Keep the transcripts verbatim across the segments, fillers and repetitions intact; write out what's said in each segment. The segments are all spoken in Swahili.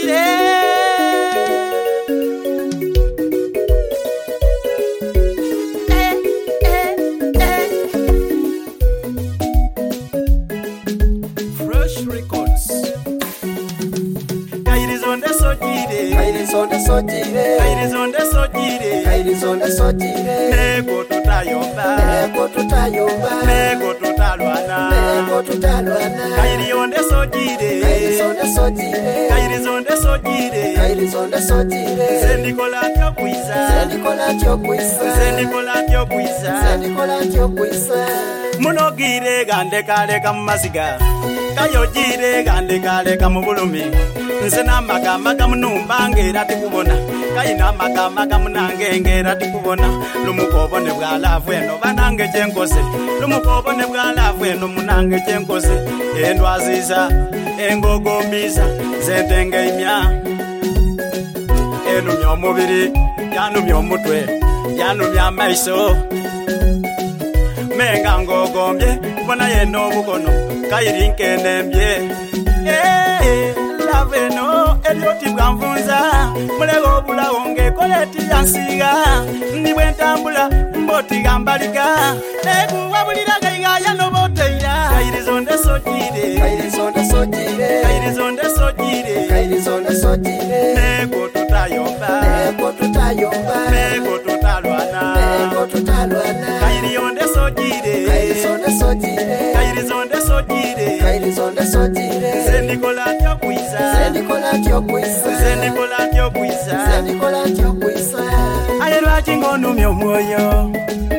Kairizonde sojire, Kairizonde sojire, Kairizonde sojire. Nego tutayomba, Nego tutayomba, Nego tutalwana, Nego tutalwana. Kairizonde sojire, Kairizonde sojire, Kairizonde sojire, Kairizonde sojire. Sendikola kyo kuiza, Sendikola kyo kuiza, Sendikola kyo kuiza, Sendikola kyo kuiza. Munogire gande kale kamasiga, kayojire gande kale kamubulumi. Nsena magama gamunumba ngera tikubona kaina magama gamunange ngera tikubona lumukobone bwalavu eno banange kyenkose lumukobone bwalavu eno munange kyenkose endwaziza engogombiza zentenge imya enu myomubiri yanu myomutwe yanu myamaiso menga ngogombye bona yeno bukono kayirinke nembye eh Laveno, Elioti Bramvunza, Mulego Bula Onge, Coleti Yansiga, Niwentambula, Mboti Gambariga, Egu Wabulida Gaya no Boteya, Kairizon de Sojide, Kairizon de Sojide, Kairizon de Sojide, Kairizon de Sojide, Nego Tutayomba, Nego Tutayomba, Nego Tutalwana, Nego Tutalwana, Kairion de Sojide, Kairizon de Sojide, Kairizon de Sojide, Kairizon de Sojide, Sendikola Sendikola kyo kuisa, Sendikola kyo kuisa, Sendikola kyo kuisa. Ayelwa chingono myomoyo,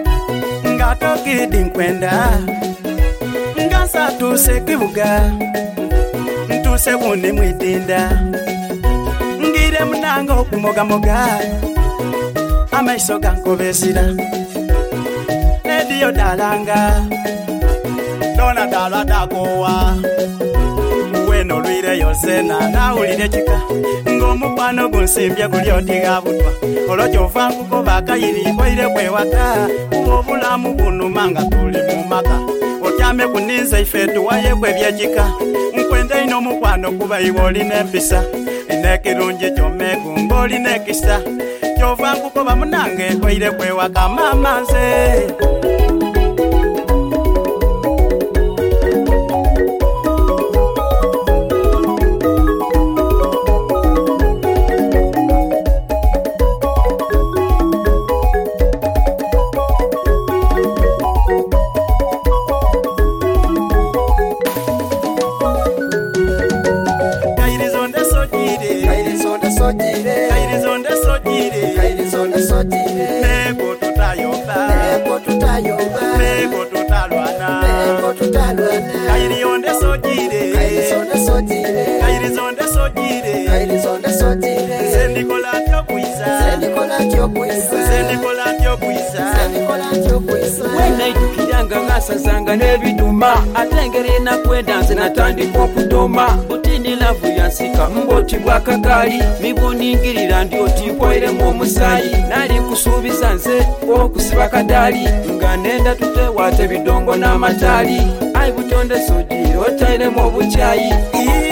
ngatoki dinkwenda, ngasa tuse kibuga, ntuse wune mwidinda, ngire mnango kumoga moga, amaiso gankobesira, ediyo dalanga, dona dala dagowa. Weno luire yosena na ulire chika ngomupano gunsimbye kulyotiga butwa olojova nkuko bakayiri koire kwewaka ubobulamu bunumanga tuli mumaka otyame kuninza ifetu waye kwebyechika nkwende ino mukwano kuba iboli nempisa inekirunje chomegu ngoli nekisa jova nkuko bamunange koire kwewaka mamanze. Kairizonde sojire, Kairizonde sojire, Nego tutayomba, Nego tutayomba, Nego tutalwana, Nego tutalwana. Kairizonde sojire, Kairizonde sojire, Kairizonde sojire, Kairizonde sojire. Sendikola kyo kuisa, Sendikola kyo kuisa, Sendikola kyo kuisa, Sendikola kyo kuisa. Wena itukiranga ngasazanga nebiduma atengere na kwenda nze natandika okudoma butini lavu yansika mboti bwakagali mibuningirira ndioti koire mu musayi nali kusubiza nze okusiba kadali nga nenda tutewate bidongo n'amatali ai butonde sojiro taire mu buchayi.